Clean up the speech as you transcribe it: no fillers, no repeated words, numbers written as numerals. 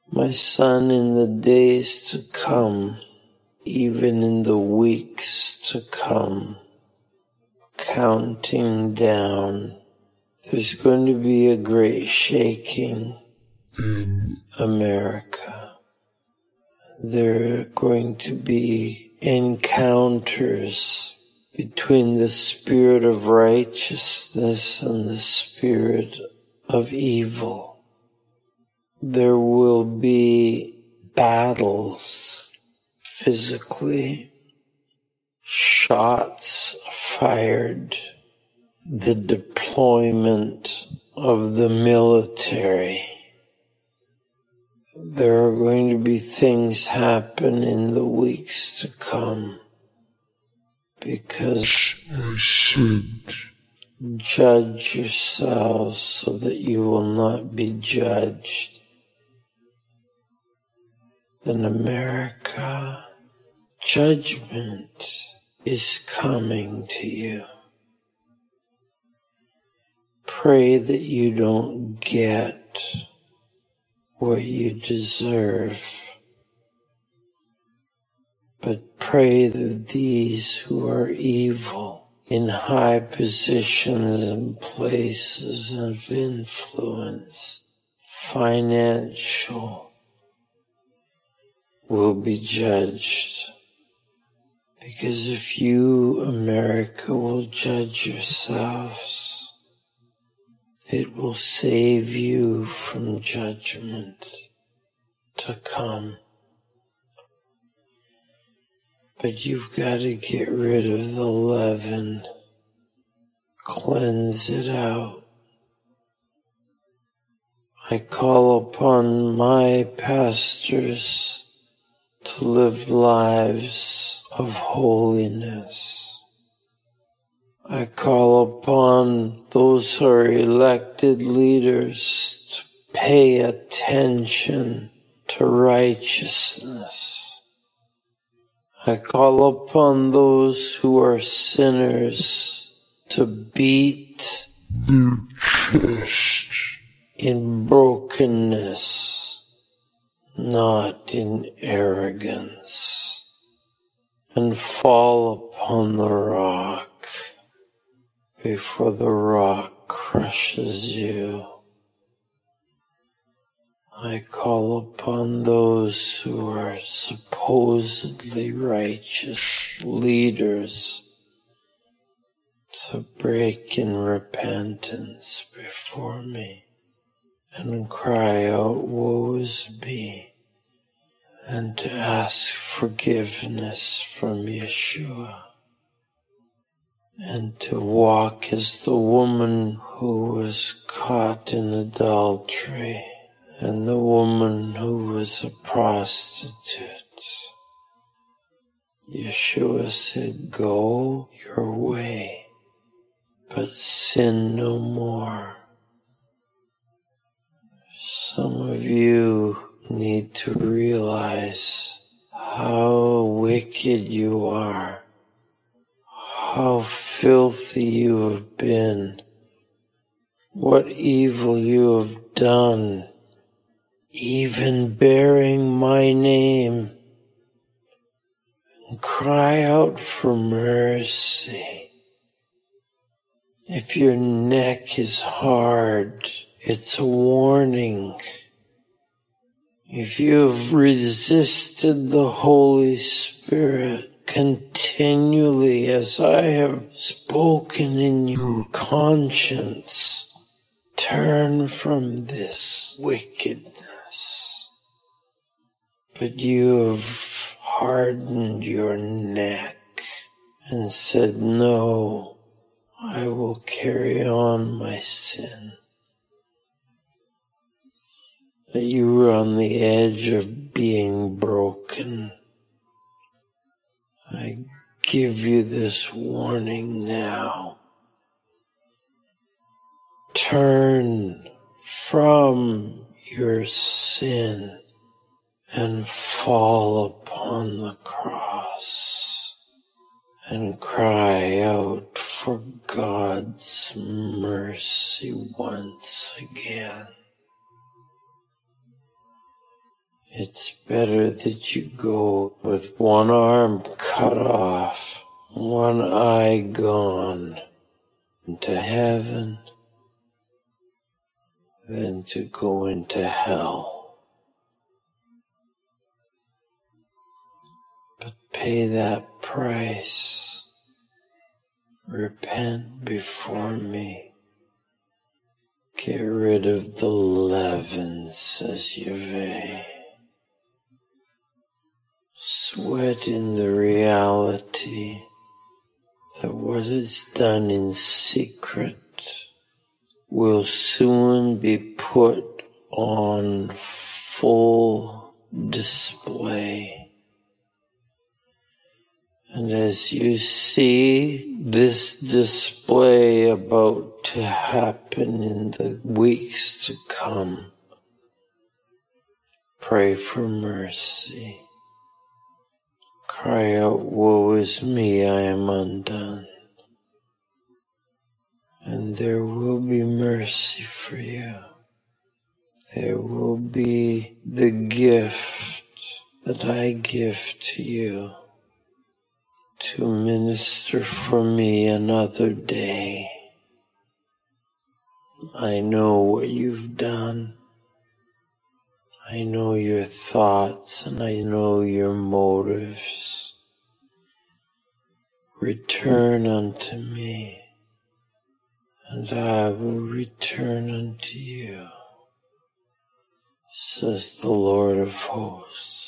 My son, in the days to come, even in the weeks to come, counting down, there's going to be a great shaking in America. There are going to be encounters between the spirit of righteousness and the spirit of evil. There will be battles physically, shots fired, the deployment of the military. There are going to be things happen in the weeks to come because I said, judge yourselves so that you will not be judged. In America, judgment is coming to you. Pray that you don't get what you deserve, but pray that these who are evil in high positions and places of influence, financial, will be judged. Because if you, America, will judge yourselves, it will save you from judgment to come. But you've got to get rid of the leaven, cleanse it out. I call upon my pastors to live lives of holiness. I call upon those who are elected leaders to pay attention to righteousness. I call upon those who are sinners to beat their chest in brokenness, not in arrogance, and fall upon the rock before the rock crushes you. I call upon those who are supposedly righteous leaders to break in repentance before me and cry out, woe is me, and to ask forgiveness from Yeshua, and to walk as the woman who was caught in adultery and the woman who was a prostitute. Yeshua said, go your way, but sin no more. Some of you need to realize how wicked you are, how filthy you have been, what evil you have done, even bearing my name, and cry out for mercy. If your neck is hard, it's a warning. If you have resisted the Holy Spirit continually, as I have spoken in your conscience, turn from this wickedness. But you have hardened your neck and said, no, I will carry on my sin. That you were on the edge of being broken. I give you this warning now. Turn from your sin and fall upon the cross and cry out for God's mercy once again. It's better that you go with one arm cut off, one eye gone into heaven than to go into hell. But pay that price. Repent before me. Get rid of the leaven, says Yahweh. Sweat in the reality that what is done in secret will soon be put on full display. And as you see this display about to happen in the weeks to come, pray for mercy. Cry out, woe is me, I am undone. And there will be mercy for you. There will be the gift that I give to you to minister for me another day. I know what you've done. I know your thoughts and I know your motives. Return unto me, and I will return unto you, says the Lord of hosts.